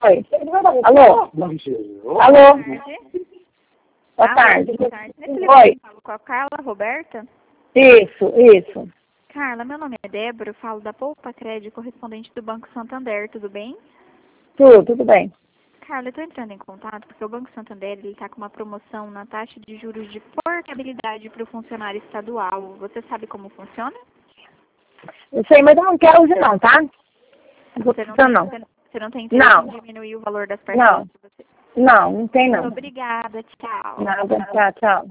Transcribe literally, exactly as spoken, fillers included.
Oi. Alô? Alô? Boa tarde. Boa tarde. Nesse livro Oi. eu falo com a Carla Roberta. Isso, isso. Carla, meu nome é Débora, eu falo da Poupa Crédito, correspondente do Banco Santander, tudo bem? Tudo, tudo bem. Carla, eu estou entrando em contato porque o Banco Santander está com uma promoção na taxa de juros de portabilidade para o funcionário estadual. Você sabe como funciona? Eu sei, mas eu não quero hoje não, tá? Não vou Você não precisar tem, não. você, você não tem interesse Não. em diminuir o valor das parcelas Não, que você... não, não tem Muito não. obrigada, tchau. Nada, tchau, tchau.